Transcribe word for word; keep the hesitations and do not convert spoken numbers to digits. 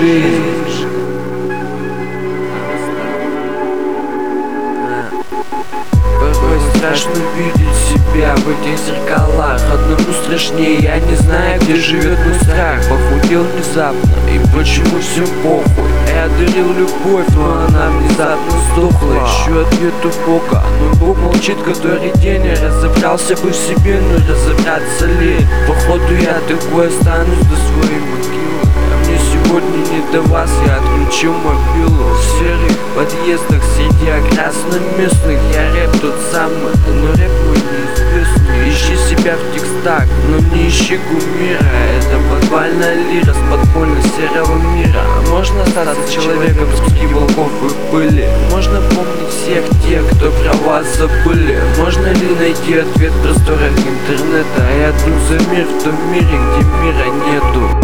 жизнь. Порой страшно видеть себя в этих зеркалах. Одному страшнее, я не знаю, где живет мой страх. Похудел внезапно, и почему всем похуй. Я дарил любовь, но она внезапно сдохла. Ищу ответ у Бога, но Бог молчит который день. Я разобрался бы в себе, но разобраться лень. Походу я такой останусь до своей могилы. А мне сегодня не до вас, я отключил мобилу. В серых подъездах среди окрасно-местных я рэп тот самый, но рэп мой неизвестный. Ищи себя в текстах, но не ищи кумира. Это подвальная лира с подпольно серого мира. Можно остаться человеком среди волков и пыли. Можно помнить всех тех, кто про вас забыли. Можно ли найти ответ в просторах интернета? Я иду за мир в том мире, где мира нету.